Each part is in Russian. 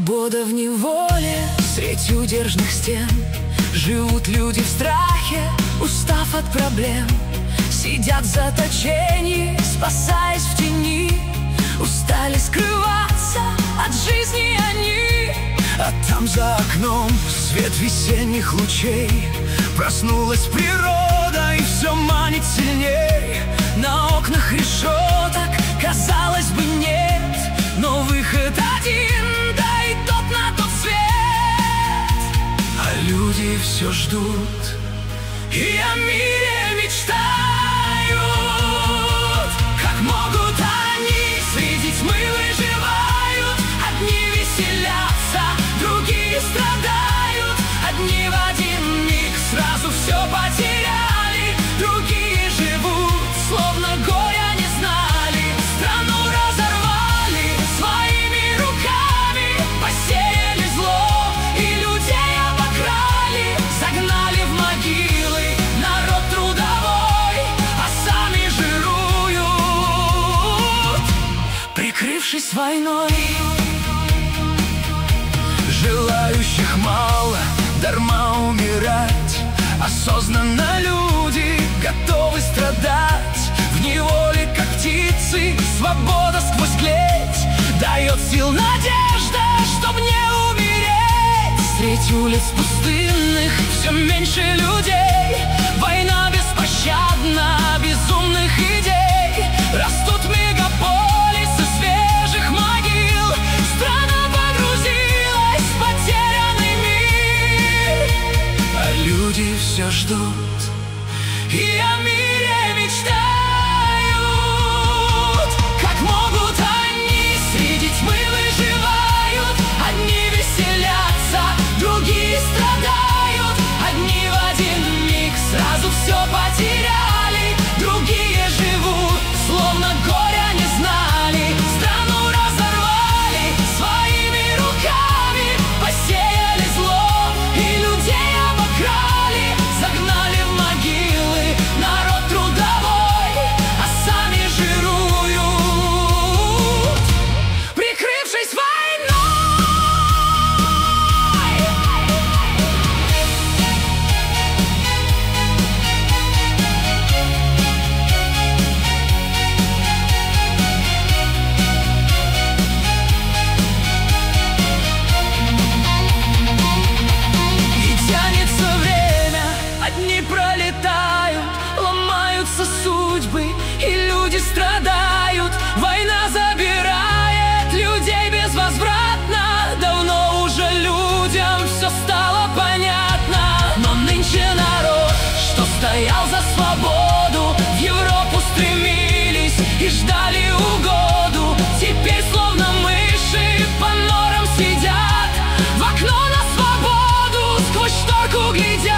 Свобода в неволе, средь удержных стен. Живут люди в страхе, устав от проблем. Сидят в заточении, спасаясь в тени. Устали скрываться от жизни они. А там за окном свет весенних лучей. Проснулась природа и все манит сильней. На окнах решеток, казалось бы, нет, но выход один, да и тот на тот свет. А люди все ждут и о мире мечтают. Как могут они среди тьмы выживают? Одни веселятся, другие страдают. Одни в один миг сразу все потеряли, другие живут, словно горя не знали. Страну разорвали своими руками, посеяли зло и людей обокрали. Загнали в могилы народ трудовой, а сами жируют, прикрывшись войной. Желающих мало, дарма умирать. Осознанно люди готовы страдать. В неволе, как птицы, свобода сквозь клеть дает сил надежда, чтоб не умереть. Средь улиц пустынных все меньше людей. Война беспощадна, безумных идей. Растут мегаполисы свежих могил. Страна погрузилась в потерянный мир. А люди все ждут и о мире мечтают. Как могут они среди тьмы выживают? Одни веселятся, другие страдают. Одни в один миг сразу все потеряли, другие живут, словно горя не знали. Страну разорвали своими руками, посеяли зло и людей обокрали. Загнали в могилы народ трудовой, а сами жируют, прикрывшись войной. И тянется время, одни пролетают, ломаются судьбы, и люди страдают. Война забирает людей безвозвратно. Давно уже людям все стало понятно. Но нынче народ, что стоял за свободу, в Европу стремились и ждали угоду. Теперь словно мыши по норам сидят, в окно на свободу сквозь шторку глядят.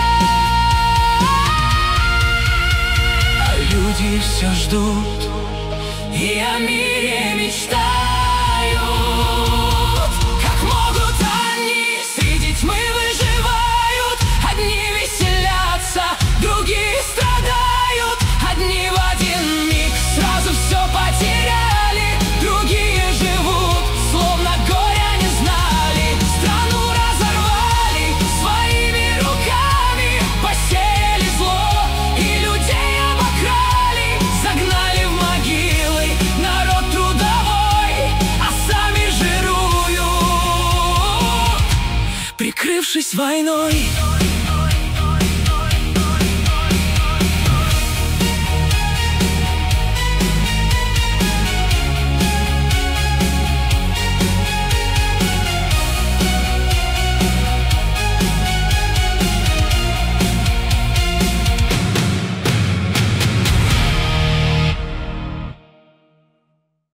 А люди все ждут и о мире мечтают. Как могут они среди тьмы выживают? Одни веселятся, другие страдают. Одни в один миг сразу все потеряли, другие живут, словно горя не знали. Страну разорвали своими руками, посеяли зло и людей обокрали. Загнали в могилы народ трудовой, а сами жируют, прикрывшись войной.